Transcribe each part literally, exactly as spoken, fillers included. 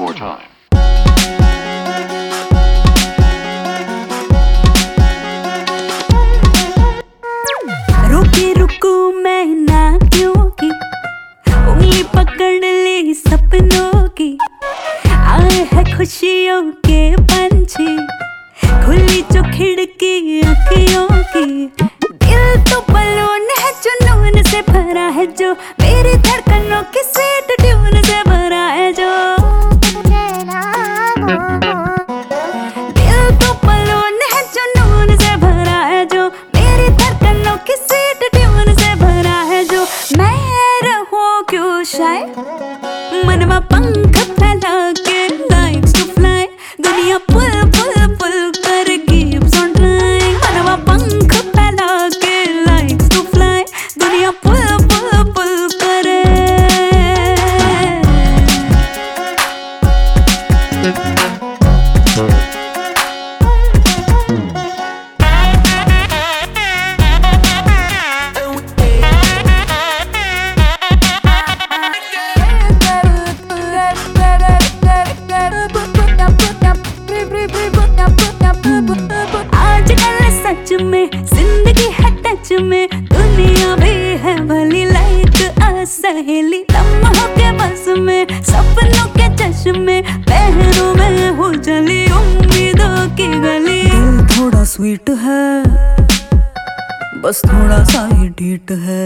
more time. रुकी रुकू मैं ना क्योंकि उंगली पकड़ ली सपनों की। आए है खुशियों के पंछी, खुली जो खिड़की अखियों की। दिल तो बलून है जुनून से भरा है जो, मेरी धड़कनों की स्वीट ट्यून से भरा है जो। दिल तो बलून है जुनून से भरा है जो, मेरी धड़कनों की स्वीट ट्यून से भरा है जो। मैं रहूं क्यों शायद मनवा पंख फैला के likes to fly, दुनिया पुल पुल पुल कर keeps on trying। मनवा पंख फैला के likes to fly, दुनिया पुल पुल पुल करे। आजकल सच में जिंदगी है टच में, दुनिया भी है भली लाइक आ सहेली। लम्हों के बस में सपनों के चश्मे, पहरों में हो चली उम्मीदों की गली। दिल थोड़ा स्वीट है, बस थोड़ा सा ही डीट है।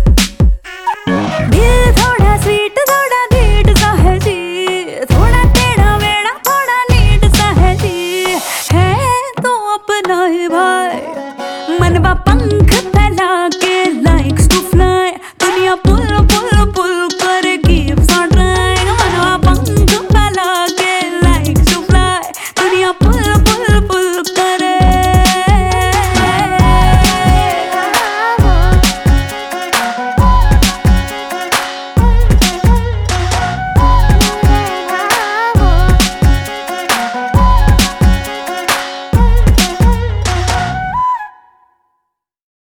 दिल थोड़ा स्वीट थोड़ा ढीठ सा है जी, थोड़ा टेढ़ा मेढ़ा थोड़ा नीट सा है जी। है तो अपना ही भाई, मनवा पंख फैला के likes to fly, दुनिया पुल